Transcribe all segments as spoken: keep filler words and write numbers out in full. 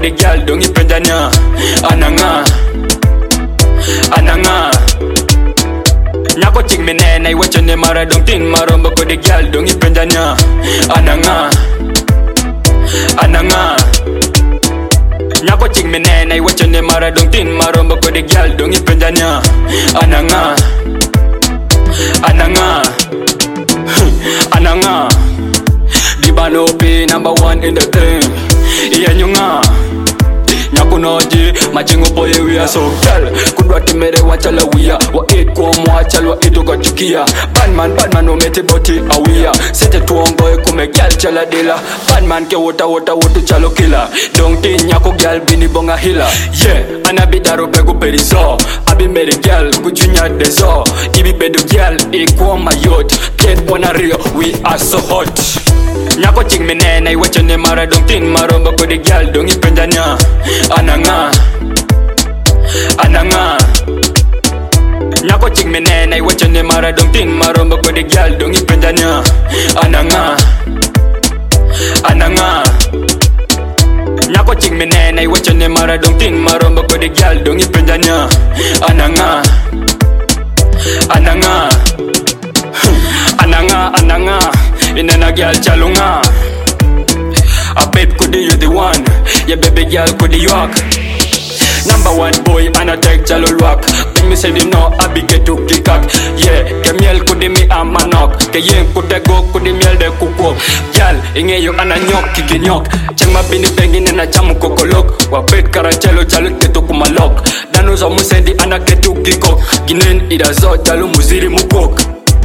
the girl don't ipendanya. Ananga, ananga. Nyako ching me nena I watch ne mara don't tin maromba ko the girl don't ipendanya. Ananga, ananga. Nyako ching me nena I watch ne mara don't tin maromba ko the girl don't ipendanya. Ananga, ananga, ananga. Dibano be number one in the thing. Iya nyunga Nyako noji Machingo boye we are so girl Kudwa timere wachala wia Wa eat kwa mwachal wa eat uka chukia Badman badman no meti boti awia Sete tuongoe kume girl chala dila Badman ke wota wota wotu chalo kila Dongti nyako girl bini bonga hila Yeah anabidaro pegu perizo Abi meri girl kuchunya dezo Ibi bedu girl ikwa mayot Kate wana rio we are so hot Nyako ching me nena I watch ne mara don't tin maromba ko the girl don't ipendanya. Ananga, ananga. Nyako ching me nena I watch ne mara don't tin maromba ko the girl don't ipendanya. Ananga, ananga. Nyako ching me nena I watch ne mara don't tin maromba ko the girl don't ipendanya. Ananga, ananga. Ananga, ananga. Inena girl chalunga. A babe could you the one. Yeah baby girl could you walk. Number one boy and I take chalo walk. Bring me say you know I be get to kick up. Yeah, ke miel could me a manok. Ke yen could go could miel de kuko. Girl, inge yo ana nyok kiki nyok. Chema bini bengi nena chamu kokolok. Wa bed karachelo chalo keto kumalok. Dano za musendi ana ketu kiko. Ginen ida zo chalo muziri mukok.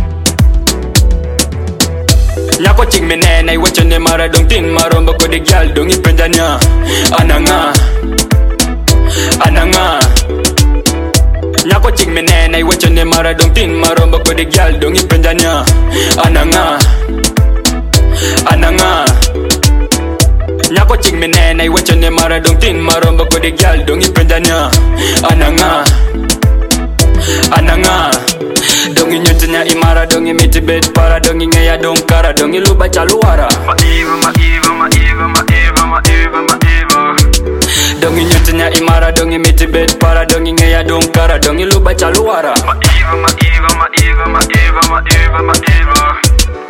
Nyako ching me nena I watch ne mara don't tin maromba ko the girl don't ipendanya. Ananga, ananga. Nyako ching me nena I watch ne mara don't tin maromba ko the girl don't ipendanya. Ananga, ananga. Nyako ching me nena I watch ne mara don't tin maromba ko the girl don't ipendanya. Ananga, ananga. Dongi nyutnya imara dongi miti bed para dongi ngeya dong kara dongi luba chaluara. Ma eva ma eva ma eva ma eva ma eva ma eva. Dongi nyutnya imara dongi miti bed para dongi ngeya dong kara dongi luba chaluara. Ma eva ma eva ma eva ma eva ma eva ma eva.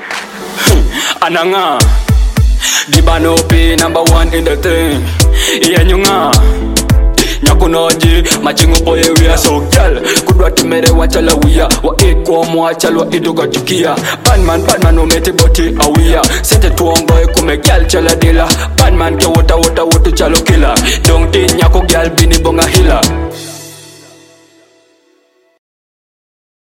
Ananga Dibano be number one in the thing. Iya nyunga Nyako noji Machingo boye we are so girl Kudwa timere wachala wia Wa eko mwachal wa iduga chukia Badman badman no meti boti awia Sete tuongoe kume girl chala dila Badman ke wota wota wotu chalo kila Dongti nyako girl bini bonga hila